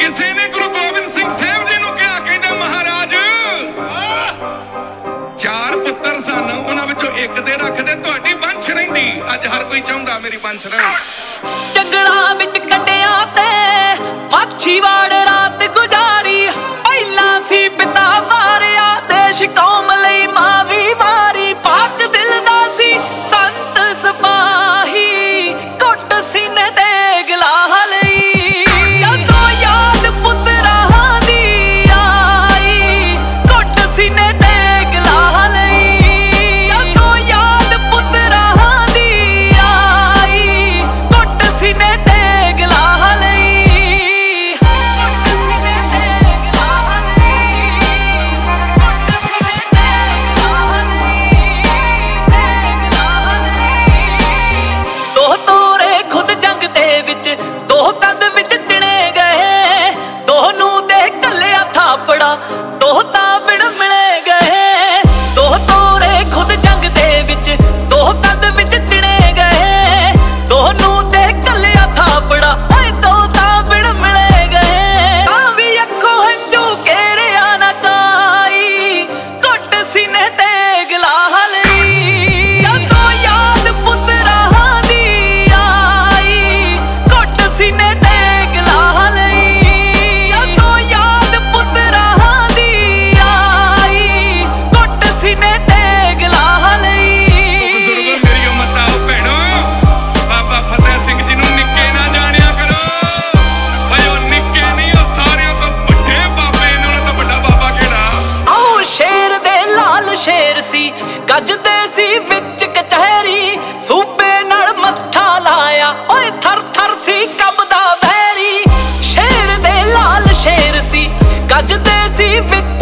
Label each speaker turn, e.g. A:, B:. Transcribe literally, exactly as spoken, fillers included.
A: ਕਿਸੇ ਨੇ ਗੁਰੂ ਗੋਬਿੰਦ ਸਿੰਘ ਸਾਹਿਬ ਜੀ ਨੂੰ ਕਿਹਾ, ਕਹਿੰਦੇ ਮਹਾਰਾਜ ਚਾਰ ਪੁੱਤਰ ਸਨ, ਉਹਨਾਂ ਵਿੱਚੋਂ ਇੱਕ ਦੇ ਰੱਖਦੇ, ਤੁਹਾਡੀ ਬੰਛ ਰਹਿੰਦੀ। ਅੱਜ ਹਰ ਕੋਈ ਚਾਹੁੰਦਾ ਮੇਰੀ ਬੰਛ ਰਹੇ।
B: ਜੰਗਲਾਂ ਵਿੱਚ ਕੰਡਿਆਂ ਤੇ ਮਾਛੀਵਾੜ ਰਾਤ ਗੁਜ਼ਾਰੀ, ਪਹਿਲਾਂ ਸੀ ਪਿਤਾ ਵਾਰਿਆ ਦੇਸ਼ ਕੌਮ ਲਈ ਮਾਂ ਵੀ ਵਾਰੀ। ਪਾਕ ਦਿਲ ਦਾ ਸੀ ਸੰਤ ਸਿਪਾਹੀ, ਘੁੱਟ ਸੀਨੇ ਤੇ ਗਲਾਹ ਲਈ। ਜਦੋਂ ਯਾਦ ਪੁੱਤਰਾਂ ਦੀ ਆਈ, ਘੁੱਟ ਸੀਨੇ ਤੇ ਗਲਾਹ ਲਈ। ਜਦੋਂ ਯਾਦ ਪੁੱਤਰਾਂ ਦੀ ਆਈ, ਘੁੱਟ ਸੀਨੇ ਤੇ ਗਲਾਹ ਲਈ। ਘੁੱਟ ਸੀਨੇ ਤੇ ਗਲਾਹ ਲਈ, ਘੁੱਟ ਸੀਨੇ ਤੇ ਗਲਾਹ ਲਈ, ਤੇ ਗਲਾਹ ਲਈ। ਦੋ ਤੋਰੇ ਖੁਦ ਜੰਗ ਦੇ ਵਿੱਚ, ਦੋ ਕੰਧ ਵਿੱਚ ਤਿਣੇ ਗਏ, ਦੋ ਨੂੰ ਦੇ ਕੱਲਿਆ ਥਾਪੜਾ, ਦੋ ਤਾਂ ਬਿਨ ਮਿਲੇ ਗਏ। ਦੋ ਤੋਰੇ ਖੁਦ ਜੰਗ ਦੇ ਵਿੱਚ, ਦੋ ਕੰਧ ਵਿੱਚ ਤਿਣੇ ਗਏ, ਦੋ ਨੂੰ ਦੇ ਕੱਲਿਆ ਥਾਪੜਾ, ਓਏ ਦੋ ਤਾਂ ਬਿਨ ਮਿਲੇ ਗਏ। ਤਾਂ ਵੀ ਅੱਖੋਂ ਹੰਝੂ ਘੇਰਿਆ ਨਾ ਕਾਈ, ਘੁੱਟ ਸੀਨੇ ਤੇ ਗਲਾਹ ਲਈ। ਜਦੋਂ ਯਾਦ ਪੁੱਤਰਾਂ ਦੀ ਆਈ, ਘੁੱਟ ਸੀਨੇ ਤੇ ਗਲਾਹ ਲਈ। ਜਦੋਂ ਯਾਦ ਪੁੱਤਰਾਂ ਦੀ ਆਈ, ਘੁੱਟ ਸੀਨੇ ਤੇ ਗਲਾਹ ਲਈ।
A: ਬਜ਼ੁਰਗੋ ਮੇਰੀ ਉਮਤ ਆਓ ਭੈਣੋ, ਬਾਬਾ ਫਤਿਹ ਸਿੰਘ ਜੀ ਨੂੰ ਨਿੱਕੇ ਨਾ ਜਾਣਿਆ ਕਰੋ। ਓਏ ਉਹ ਨਿੱਕੇ ਨਹੀਂ, ਉਹ ਸਾਰਿਆਂ ਤੋਂ ਵੱਡੇ ਬਾਬੇ ਨੇ, ਉਹਨਾਂ ਤੋਂ ਵੱਡਾ ਬਾਬਾ ਕਿਹੜਾ?
B: ਆਓ ਸ਼ੇਰ ਦੇ ਲਾਲ ਸ਼ੇਰ ਸੀ, ਗੱਜਦੇ ਸੀ ਵਿੱਚ ਕਚਹਿਰੀ, ਸੂਬੇ ਨਾਲ ਮੱਥਾ ਲਾਇਆ, ਓਏ ਥਰ ਥਰ ਸੀ ਕੰਬਦਾ ਵੈਰੀ। ਸ਼ੇਰ ਦੇ ਲਾਲ ਸ਼ੇਰ ਸੀ, ਗੱਜਦੇ ਸੀ ਵਿੱਚ